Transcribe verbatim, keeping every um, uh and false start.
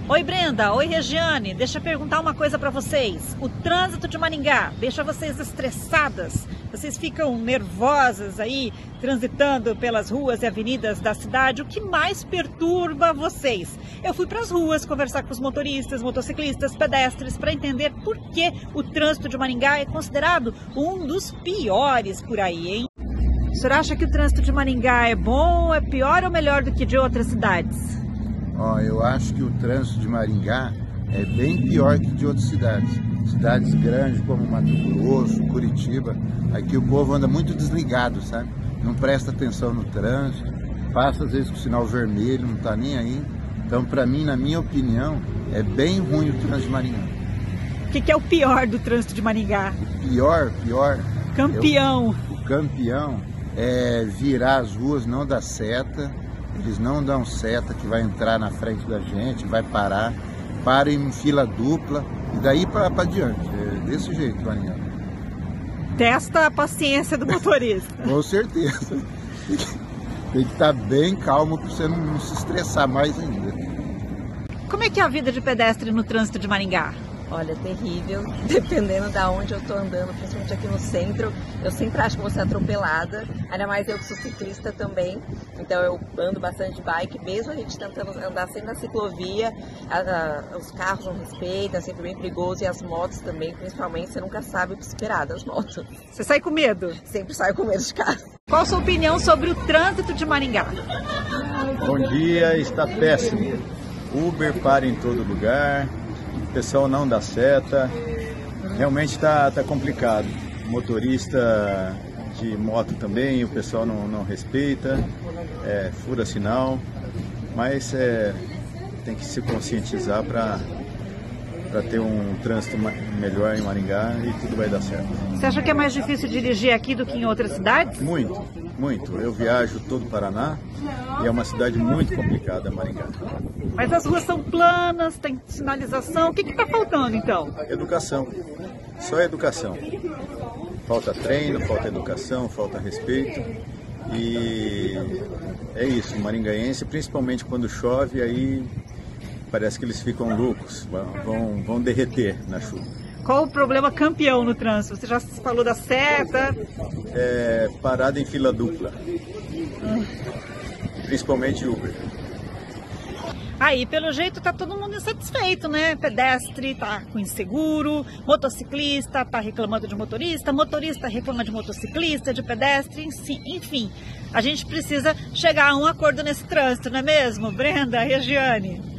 Oi Brenda, oi Regiane, deixa eu perguntar uma coisa para vocês. O trânsito de Maringá deixa vocês estressadas? Vocês ficam nervosas aí, transitando pelas ruas e avenidas da cidade? O que mais perturba vocês? Eu fui para as ruas conversar com os motoristas, motociclistas, pedestres, para entender por que o trânsito de Maringá é considerado um dos piores por aí, hein? O senhor acha que o trânsito de Maringá é bom, é pior ou melhor do que de outras cidades? Ó, eu acho que o trânsito de Maringá é bem pior que de outras cidades. Cidades grandes como Mato Grosso, Curitiba, aqui o povo anda muito desligado, sabe? Não presta atenção no trânsito, passa às vezes com o sinal vermelho, não tá nem aí. Então, para mim, na minha opinião, é bem ruim o trânsito de Maringá. O que, que é o pior do trânsito de Maringá? O pior, pior... Campeão. É o, o campeão é virar as ruas, não dar seta. Eles não dão seta que vai entrar na frente da gente, vai parar, para em fila dupla e daí para adiante. É desse jeito, Maringá. Testa a paciência do motorista. Com certeza. Tem que estar bem calmo para você não, não se estressar mais ainda. Como é que é a vida de pedestre no trânsito de Maringá? Olha, terrível, dependendo da onde eu tô andando, principalmente aqui no centro, eu sempre acho que vou ser atropelada, ainda mais eu que sou ciclista também, então eu ando bastante de bike, mesmo a gente tentando andar sempre na ciclovia, a, a, os carros não respeitam, é sempre bem perigoso, e as motos também, principalmente, você nunca sabe o que esperar das motos. Você sai com medo? Sempre saio com medo de carro. Qual a sua opinião sobre o trânsito de Maringá? Bom dia, está péssimo. Uber para em todo lugar. O pessoal não dá seta, realmente está tá complicado. Motorista de moto também, o pessoal não, não respeita, é, fura sinal, mas é, tem que se conscientizar para para ter um trânsito melhor em Maringá e tudo vai dar certo. Você acha que é mais difícil dirigir aqui do que em outras cidades? Muito, muito. Eu viajo todo o Paraná e é uma cidade muito complicada, Maringá. Mas as ruas são planas, tem sinalização, o que está faltando então? Educação, só educação. Falta treino, falta educação, falta respeito e é isso, o maringaense, principalmente quando chove, aí parece que eles ficam loucos, vão, vão derreter na chuva. Qual o problema campeão no trânsito? Você já falou da seta? É, parada em fila dupla, hum. Principalmente Uber. Aí, pelo jeito, tá todo mundo insatisfeito, né? Pedestre tá com inseguro, motociclista tá reclamando de motorista, motorista reclama de motociclista, de pedestre, enfim. A gente precisa chegar a um acordo nesse trânsito, não é mesmo, Brenda, Regiane?